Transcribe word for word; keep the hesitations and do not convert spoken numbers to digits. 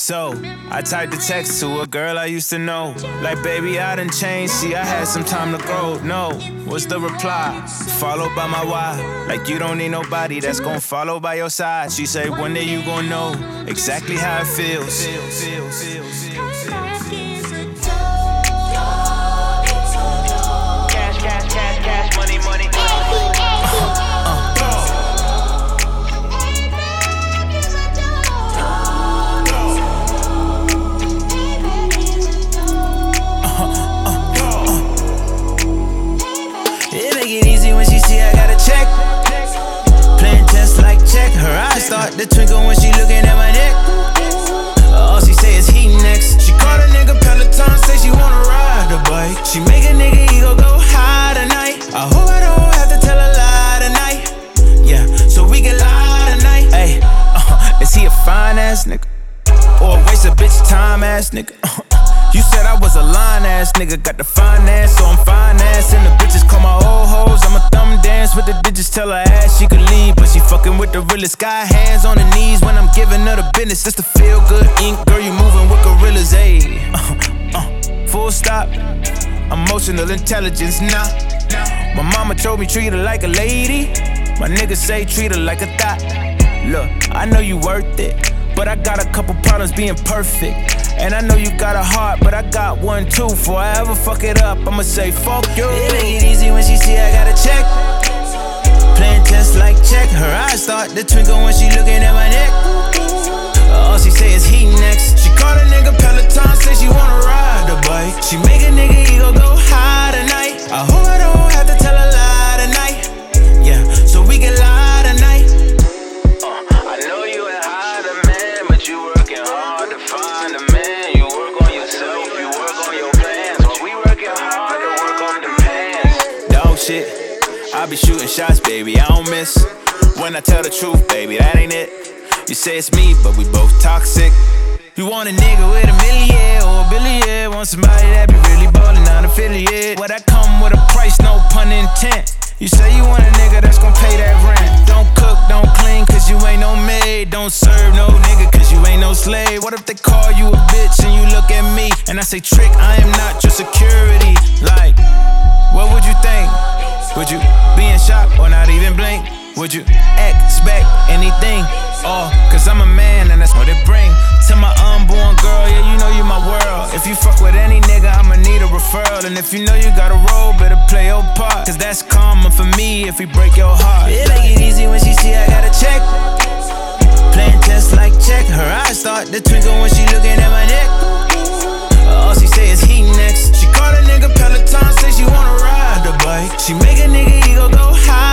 So, I typed a text to a girl I used to know. Like, baby, I done changed, see, I had some time to grow. No, what's the reply? Followed by my why. Like, you don't need nobody that's gon' follow by your side. She say, one day you gon' know exactly how it feels. Cash, cash, cash, cash, money, money. Her eyes start to twinkle when she looking at my neck. All she say is he next. She call a nigga Peloton, say she wanna ride the bike. She make a nigga ego go high tonight. I hope I don't have to tell a lie tonight. Yeah, so we can lie tonight. Ay, uh, is he a fine ass nigga? Or a waste of bitch time ass nigga? Uh, You said I was a line ass nigga, got the finance, so I'm finance. And the bitches call my old hoes, I'ma thumb dance with the digits, tell her ass she could leave. But she fucking with the realest, got hands on her knees when I'm giving her the business. Just to feel good ink, girl, you moving with gorillas, ayy. Uh, uh, full stop, emotional intelligence, nah. My mama told me treat her like a lady, my niggas say treat her like a thot. Look, I know you worth it, but I got a couple problems being perfect. And I know you got a heart, but I got one too. Before I ever fuck it up, I'ma say fuck you. It make it easy when she see I got a check. Playing tests like check. Her eyes start to twinkle when she looking at my neck. All she say is he next. She call a nigga Peloton, say she wanna ride the bike. She make a nigga ego go high tonight. I hope I don't have to tell a lie tonight. Yeah, so we can lie tonight. uh, I know you ain't hide a man, but you working hard to find a man. Shit. I be shooting shots, baby, I don't miss. When I tell the truth, baby, that ain't it. You say it's me, but we both toxic. You want a nigga with a million or a billion. Want somebody that be really ballin', not affiliate. Well, that come with a price, no pun intent. You say you want a nigga that's gon' pay that rent. Don't cook, don't clean, cause you ain't no maid. Don't serve no nigga, cause you ain't no slave. What if they call you a bitch and you look at me and I say, Trick, I am not your security. Like, what would you think? Would you be in shock or not even blink? Would you expect anything? Oh, cause I'm a man and that's what it bring. To my unborn girl, yeah, you know you my world. If you fuck with any nigga, I'ma need a referral. And if you know you gotta roll, better play your part. Cause that's karma for me if we break your heart. It make it easy when she see I got a check. Playing tests like check. Her eyes start to twinkle when she looking at my neck. All she say is he next. She call a nigga Peloton, say she wanna ride the bike. She make a nigga ego go high